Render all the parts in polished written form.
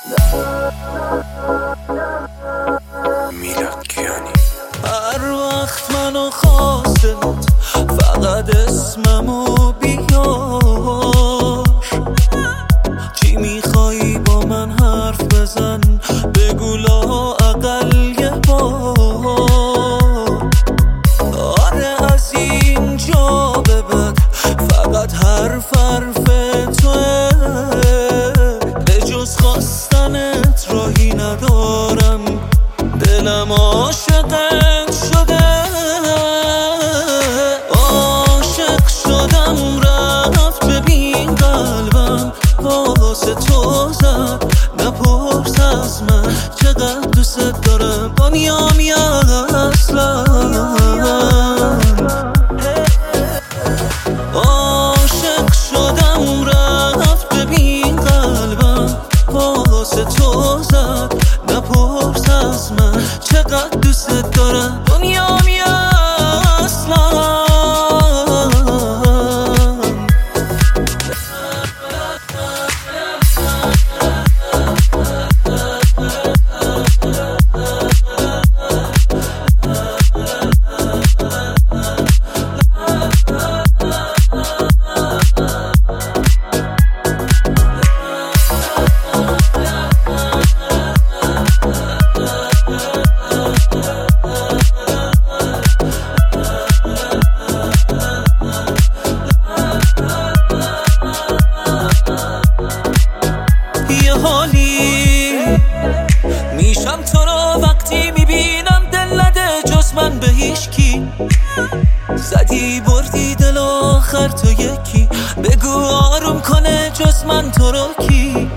میلادکیانی. هر وقت منو خواستت فقط اسممو بیار، چی میخوایی با من حرف بزن، بگو لا اقل یه بار. آره از اینجا به بعد فقط حرف توه، به جز خواستنت راهی ندارم، دلم عاشقت شده. عاشق شدم رفت، ببین قلبم واسه تو زد، نپرس از من چقدر دوست دارم، دنیام یا اصلا. عاشق شدم رفت، ببین قلبم واسه تو زد، نپرس از من چقدر دوست دارم، دنیام یا اصلا. یه حالی میشم تو رو وقتی میبینم، دل نده جز من به هیچکی، زدی بردی دل آخر تو یکی، بگو آروم کنه جز من تو رو کی.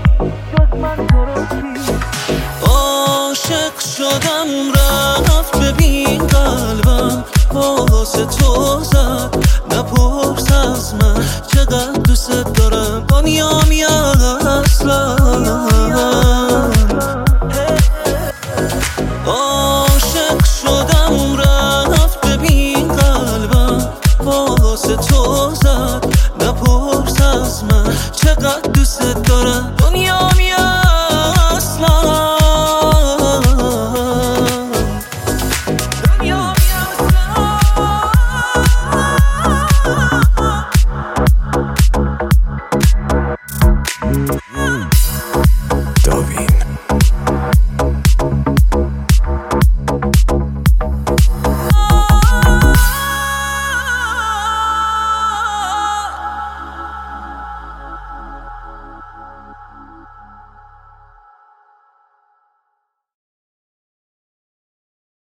عاشق شدم رفت، ببین قلبم واسه تو زد، نپرس از من چقدر دوست دارم، دنیام یا اصلا. عاشق شدم رفت، ببین قلبم واسه تو زد، نپرس از من چقدر دوست دارم، دنیام یا اصلا. دنیام یا اصلا.